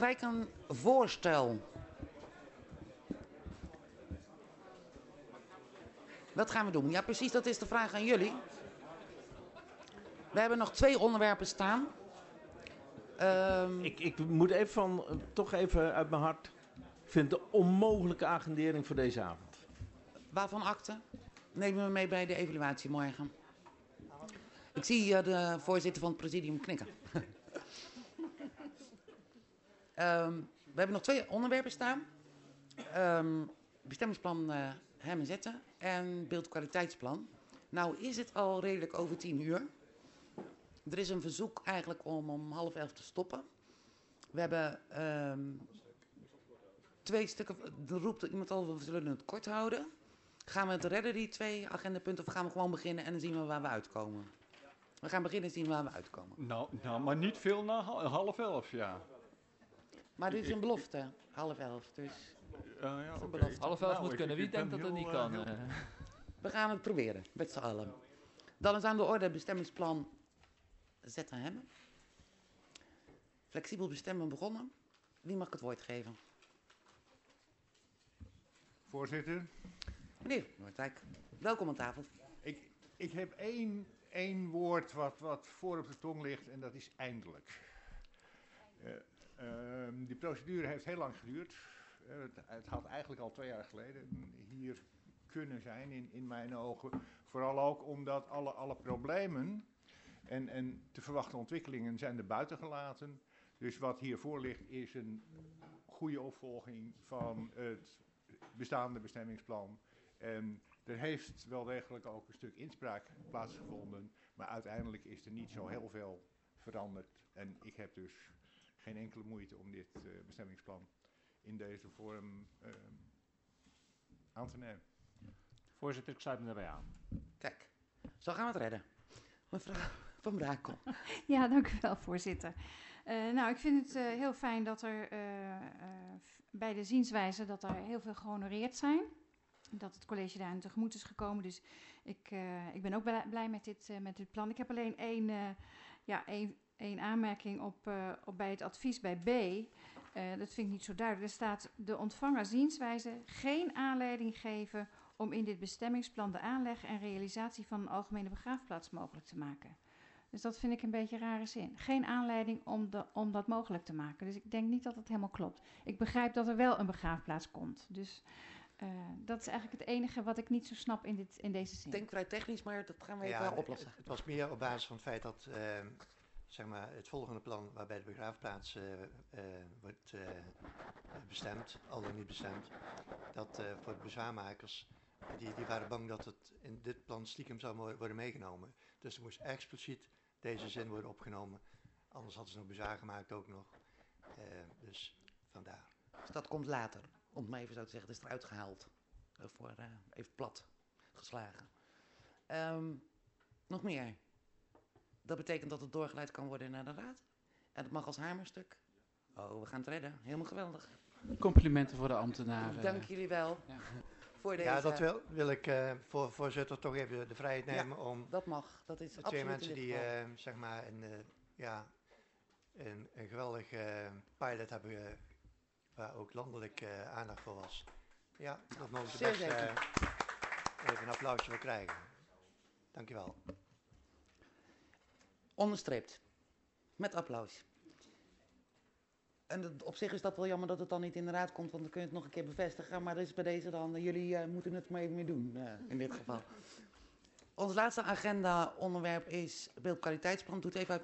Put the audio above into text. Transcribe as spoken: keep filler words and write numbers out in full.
gelijk een voorstel. Wat gaan we doen? Ja, precies, dat is de vraag aan jullie. We hebben nog twee onderwerpen staan. Um, ik, ik moet even van, uh, toch even uit mijn hart. Ik vind de onmogelijke agendering voor deze avond. Waarvan akte? Nemen we mee bij de evaluatie morgen. Ik zie uh, de voorzitter van het presidium knikken. um, we hebben nog twee onderwerpen staan. Um, bestemmingsplan uh, hem en zetten en beeldkwaliteitsplan. Nou is het al redelijk over tien uur. Er is een verzoek eigenlijk om om half elf te stoppen. We hebben um, twee stukken, er roept iemand al, we zullen het kort houden. Gaan we het redden, die twee agendapunten, of gaan we gewoon beginnen en dan zien we waar we uitkomen? We gaan beginnen en zien waar we uitkomen. Nou, nou maar niet veel na half elf, ja. Maar dit is een belofte, half elf, dus... Uh, ja, okay. belofte. Half elf nou, moet kunnen, wie denkt dat dat niet uh, kan? Heel... Uh. We gaan het proberen, met z'n allen. Dan is aan de orde bestemmingsplan Z H M. Flexibel bestemmen begonnen. Wie mag het woord geven? Voorzitter. Meneer Noordwijk, welkom aan tafel. Ik, ik heb één, één woord wat, wat voor op de tong ligt en dat is eindelijk. Uh, uh, die procedure heeft heel lang geduurd. Uh, het, het had eigenlijk al twee jaar geleden hier kunnen zijn in, in mijn ogen. Vooral ook omdat alle, alle problemen en, en te verwachten ontwikkelingen zijn er buiten gelaten. Dus wat hiervoor ligt is een goede opvolging van het bestaande bestemmingsplan. En er heeft wel degelijk ook een stuk inspraak plaatsgevonden, maar uiteindelijk is er niet zo heel veel veranderd. En ik heb dus geen enkele moeite om dit uh, bestemmingsplan in deze vorm uh, aan te nemen. Voorzitter, ik sluit me daarbij aan. Kijk, zo gaan we het redden. Mevrouw Van Brakel. Ja, dank u wel, voorzitter. Uh, nou, ik vind het uh, heel fijn dat er uh, uh, bij de zienswijze dat er heel veel gehonoreerd zijn. Dat het college daar aan tegemoet is gekomen. Dus ik, uh, ik ben ook blij, blij met, dit, uh, met dit plan. Ik heb alleen één, uh, ja, één, één aanmerking op, uh, op bij het advies bij B. Uh, dat vind ik niet zo duidelijk. Er staat de ontvanger zienswijze geen aanleiding geven om in dit bestemmingsplan de aanleg en realisatie van een algemene begraafplaats mogelijk te maken. Dus dat vind ik een beetje een rare zin. Geen aanleiding om, de, om dat mogelijk te maken. Dus ik denk niet dat het helemaal klopt. Ik begrijp dat er wel een begraafplaats komt. Dus uh, dat is eigenlijk het enige wat ik niet zo snap in, dit, in deze zin. Ik denk vrij technisch, maar dat gaan we ja, even oplossen. Het, het was meer op basis van het feit dat uh, zeg maar het volgende plan waarbij de begraafplaats uh, uh, wordt uh, bestemd, al dan niet bestemd, dat uh, voor de bezwaarmakers, die, die waren bang dat het in dit plan stiekem zou worden meegenomen. Dus er moest expliciet deze zin worden opgenomen. Anders hadden ze nog bezwaar gemaakt ook nog. Uh, dus vandaar. Dus dat komt later, om het maar even zo te zeggen. Het is eruit gehaald. Uh, voor uh, even plat geslagen. Um, nog meer. Dat betekent dat het doorgeleid kan worden naar de raad. En het mag als hamerstuk. Oh, we gaan het redden. Helemaal geweldig. Complimenten voor de ambtenaren. Dank jullie wel. Ja. Voor deze... Ja, dat wil, wil ik uh, voor, voorzitter toch even de vrijheid nemen ja, om... dat mag. Dat is de twee mensen die, uh, geval. zeg maar, een, uh, ja, een, een geweldig uh, pilot hebben, uh, waar ook landelijk uh, aandacht voor was. Ja, dat mogen ze best uh, even een applausje voor krijgen. Dankjewel. Onderstreept. Met applaus. En dat, op zich is dat wel jammer dat het dan niet in de raad komt, want dan kun je het nog een keer bevestigen. Maar dat is bij deze dan, uh, jullie uh, moeten het maar even mee doen, uh, in dit geval. Ons laatste agenda onderwerp is beeldkwaliteitsplan. Doet even uit